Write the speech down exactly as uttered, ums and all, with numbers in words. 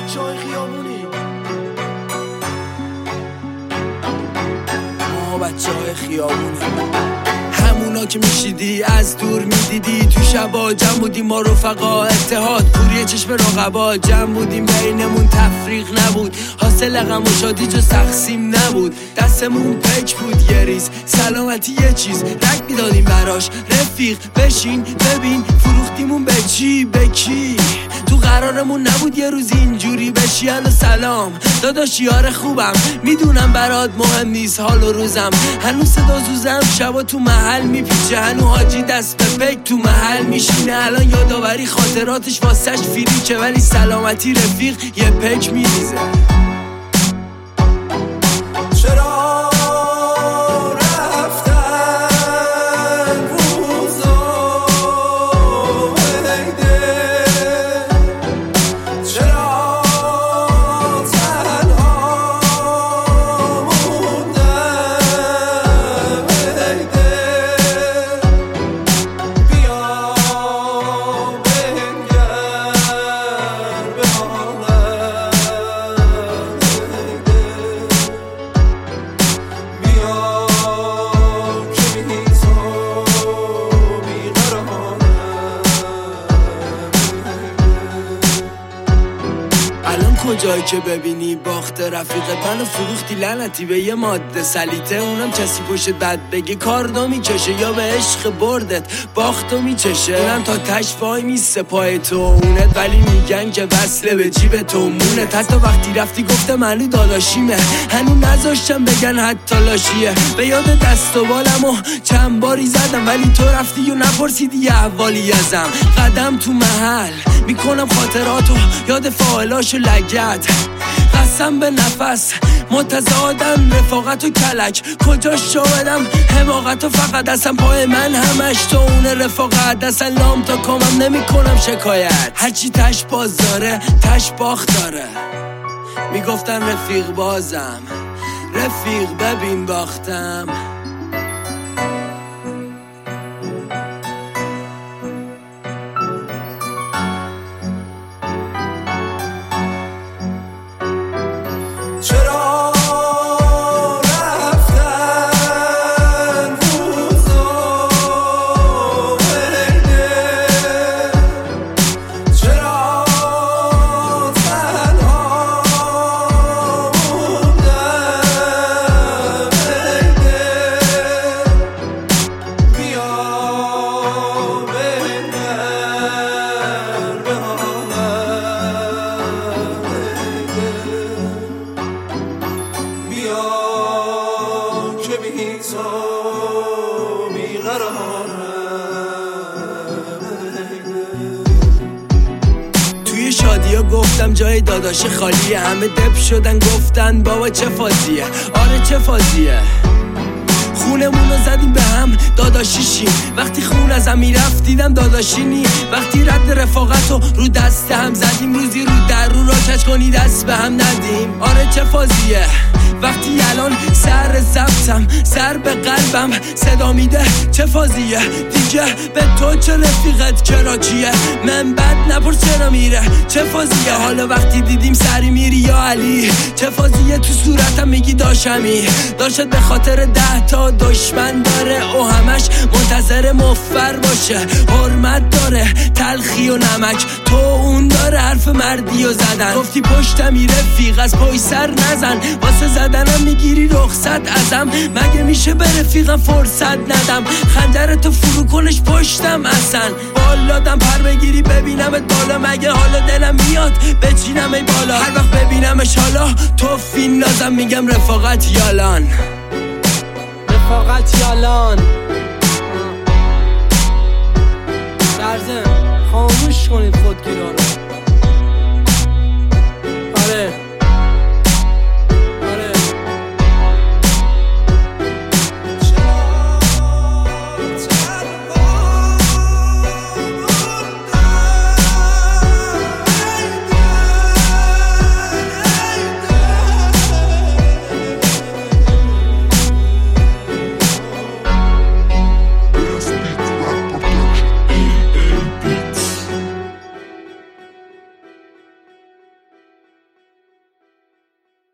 بچه های خیابونی، ما بچه های خیابونی، همونا که میشیدی از دور میدیدی تو شبا. جمع بودیم ما رفقا، اتحاد کوری چشم رقبا. جمع بودیم بینمون تفریق نبود، حاصل غم و شادی جز تقسیم نبود. دستمون پک بود یه ریز، سلامتی یه چیز رک میدادیم براش. رفیق بشین ببین فروختیمون به چی به کی. تو قرارمون نبود یه روز اینجوری بشی. الو سلام داداش یار خوبم، میدونم برات مهم نیست حال و روزم. هنوز صدا زوزم شبا تو محل میپیچه، هنو حاجی دست به پک تو محل میشینه. الان یادآوری خاطراتش واسش فریچه، ولی سلامتی رفیق یه پک میریزه. چرا کجایی که ببینی باخت رفیقت منو فروختی لعنتی به یه ماده سلیته. اونم کسی پشت بد بگه کاردو میکشه، یا به عشق بردت باختو میچشه. اونم تا تش وای میسته پای تو اونت، ولی میگن که وصله به جیب تو مونت. حتی وقتی رفتی گفته منو داداشیمه، هنو نذاشتم بگن حتی لاشیه. به یاد دست و بالمو چند باری زدم، ولی تو رفتی و نپرسیدی یه احوالی ازم. قدم تو محل میکنم خاطراتو یاد فاعلاشو لگت. قسم به نفس متضادن رفاقت و کلک. کجا شاهدم حماقت و فقط دستم پای من همش تو اون رفاقت. دستن لام تا کامم نمی کنم شکایت، هرچی تش باز داره تش باخت داره. میگفتن رفیق بازم، رفیق ببین باختم. چرا رفتن روزا بینه، چرا تنها موندم بینه. بیا بنگر به که بی تو بیقرارم. توی شادیا گفتم جای داداش خالیه، همه دپ شدن گفتن بابا چه فازیه. آره چه فازیه، خونمون رو زدیم به هم داداشیشیم. وقتی خون از هم میرفت دیدم داداشینی. وقتی رد رفاقت رو رو دست هم زدیم، روزی رو در رو را کج کنی دست به هم ندیم. آره چه فازیه، وقتی الان سر ضبطم سر به قلبم صدا میده. چه فازیه دیگه به تو چه رفیقت کراچیه، من بد نپرس چرا میره. چه فازیه حالا وقتی دیدیم سری میری یا علی. چه فازیه تو صورتم میگی داشمی، داشت به خاطر ده تا دشمن داره و همش منتظر مفر باشه. حرمت داره تلخی و نمک، تو اون داره حرف مردی و زدن. گفتی پشتمی رفیق از پای سر نزن، واسه زدنم میگیری رخصت ازم. مگه میشه به رفیقم فرصت ندم، خنجر تو فرو کنش پشتم اصلا. بالادم پر بگیری ببینمت بالا، مگه حالا دلم میاد بچینم ای بالا. هر وقت ببینمش حالا تو فین نازم میگم رفاقت یالان، رفاقت یالان. درزم خاموش کنید خودگیرا رو.